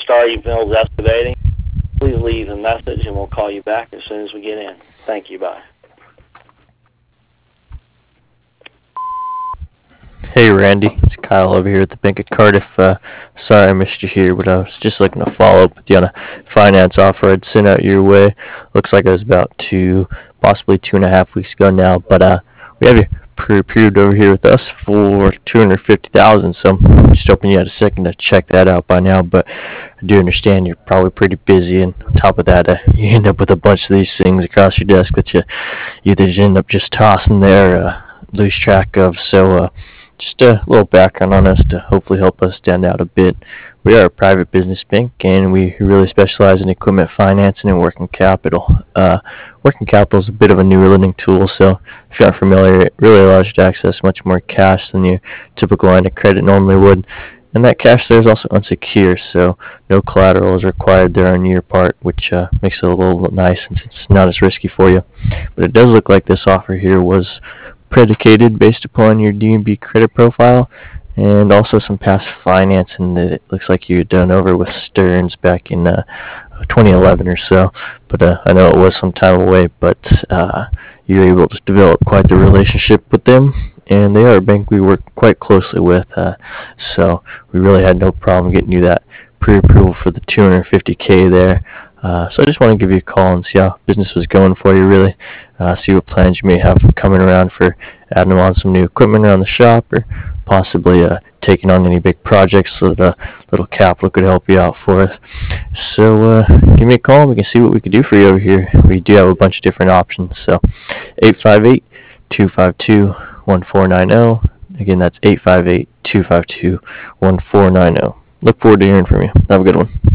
Star Mills Excavating. Please leave a message and we'll call you back as soon as we get in. Thank you. Bye. Hey Randy, it's Kyle over here at the Bank of Cardiff. Sorry I missed you here, but I was just looking to follow up with you on a finance offer I'd sent out your way. Looks like it was about possibly 2.5 weeks ago now, but we have you pre-approved over here with us for $250,000. So I'm just hoping you had a second to check that out by now. But I do understand you're probably pretty busy, and on top of that, you end up with a bunch of these things across your desk that you either end up just tossing there, lose track of. So just a little background on us to hopefully help us stand out a bit. We are a private business bank, and we really specialize in equipment financing and working capital. Working capital is a bit of a newer lending tool, so if you aren't familiar, it really allows you to access much more cash than your typical line of credit normally would. And that cash there is also unsecured, so no collateral is required there on your part, which makes it a little nice since it's not as risky for you. But it does look like this offer here was predicated based upon your D&B credit profile and also some past financing that it looks like you had done over with Stearns back in 2011 or so. But I know it was some time away, but you were able to develop quite the relationship with them, and they are a bank we work quite closely with, so we really had no problem getting you that pre-approval for the $250K there. So I just want to give you a call and see how business was going for you, really. See what plans you may have coming around for adding on some new equipment around the shop, or possibly taking on any big projects so that a little capital could help you out for us. So give me a call and we can see what we can do for you over here. We do have a bunch of different options. So 858-252-1490. Again, that's 858-252-1490. Look forward to hearing from you. Have a good one.